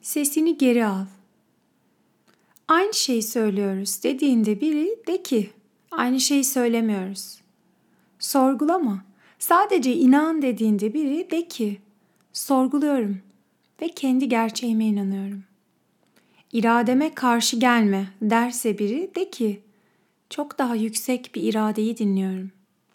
Sesini geri al. Aynı şeyi söylüyoruz dediğinde biri de ki aynı şeyi söylemiyoruz. Sorgulama. Sadece inan dediğinde biri de ki sorguluyorum ve kendi gerçeğime inanıyorum. İrademe karşı gelme derse biri de ki çok daha yüksek bir iradeyi dinliyorum.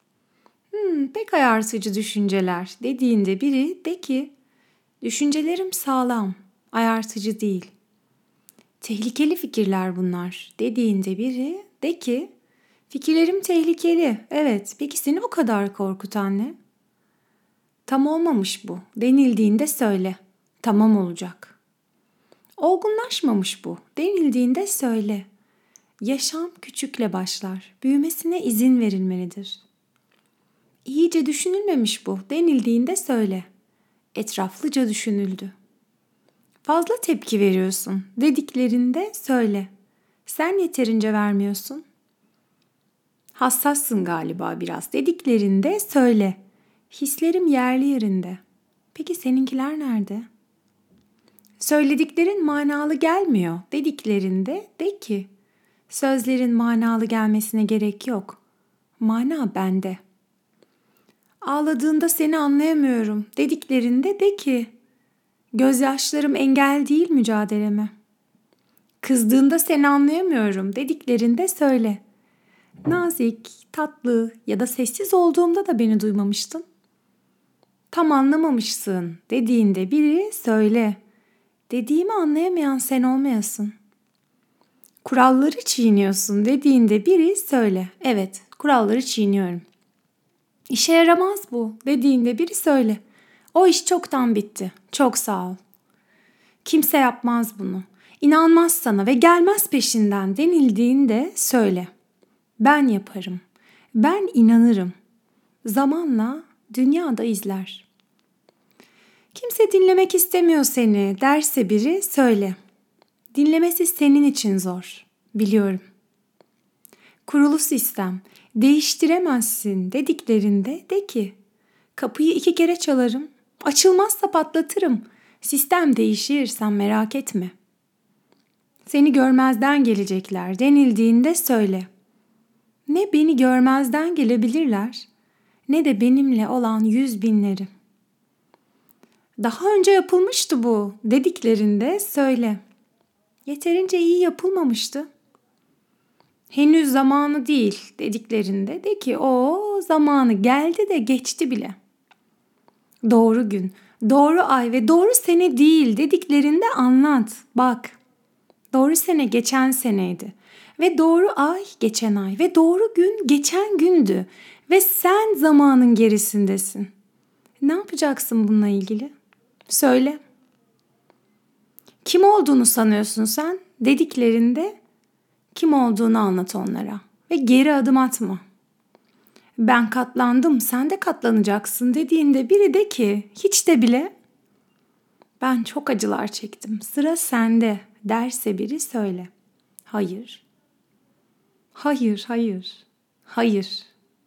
Pek ayarsıcı düşünceler dediğinde biri de ki düşüncelerim sağlam, ayarsıcı değil. Tehlikeli fikirler bunlar dediğinde biri de ki fikirlerim tehlikeli. Evet, peki seni o kadar korkutan ne? Tam olmamış bu denildiğinde söyle. Tamam olacak. Olgunlaşmamış bu denildiğinde söyle. Yaşam küçükle başlar. Büyümesine izin verilmelidir. İyice düşünülmemiş bu denildiğinde söyle. Etraflıca düşünüldü. Fazla tepki veriyorsun dediklerinde söyle. Sen yeterince vermiyorsun. Hassassın galiba biraz dediklerinde söyle. Hislerim yerli yerinde. Peki seninkiler nerede? Söylediklerin manalı gelmiyor dediklerinde de ki sözlerin manalı gelmesine gerek yok. Mana bende. Ağladığında seni anlayamıyorum dediklerinde de ki gözyaşlarım engel değil mücadeleme. Kızdığında seni anlayamıyorum dediklerinde söyle. Nazik, tatlı ya da sessiz olduğumda da beni duymamıştın. Tam anlamamışsın dediğinde biri söyle. Dediğimi anlayamayan sen olmayasın. Kuralları çiğniyorsun dediğinde biri söyle. Evet, kuralları çiğniyorum. İşe yaramaz bu dediğinde biri söyle. O iş çoktan bitti. Çok sağ ol. Kimse yapmaz bunu. İnanmaz sana ve gelmez peşinden denildiğinde söyle. Ben yaparım. Ben inanırım. Zamanla dünya da izler. Kimse dinlemek istemiyor seni derse biri söyle. Dinlemesi senin için zor. Biliyorum. Kurulu sistem. Değiştiremezsin dediklerinde de ki kapıyı 2 kere çalarım. Açılmazsa patlatırım. Sistem değişir sen merak etme. Seni görmezden gelecekler denildiğinde söyle. Ne beni görmezden gelebilirler ne de benimle olan 100.000'leri. Daha önce yapılmıştı bu dediklerinde söyle. Yeterince iyi yapılmamıştı. Henüz zamanı değil dediklerinde de ki o zamanı geldi de geçti bile. Doğru gün, doğru ay ve doğru sene değil dediklerinde anlat. Bak, doğru sene geçen seneydi ve doğru ay geçen ay ve doğru gün geçen gündü ve sen zamanın gerisindesin. Ne yapacaksın bununla ilgili? Söyle. Kim olduğunu sanıyorsun sen dediklerinde kim olduğunu anlat onlara ve geri adım atma. Ben katlandım, sen de katlanacaksın dediğinde biri de ki hiç de bile ben çok acılar çektim, sıra sende derse biri söyle. Hayır. Hayır, hayır. Hayır.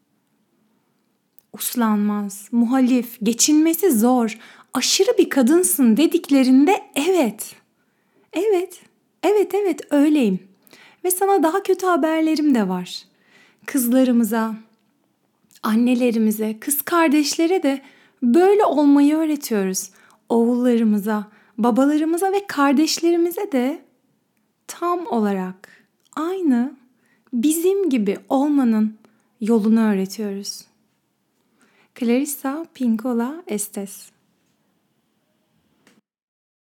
Uslanmaz, muhalif, geçinmesi zor, aşırı bir kadınsın dediklerinde evet. Evet, evet öyleyim. Ve sana daha kötü haberlerim de var. Kızlarımıza, annelerimize, kız kardeşlere de böyle olmayı öğretiyoruz. Oğullarımıza, babalarımıza ve kardeşlerimize de tam olarak aynı bizim gibi olmanın yolunu öğretiyoruz. Clarissa Pinkola Estes.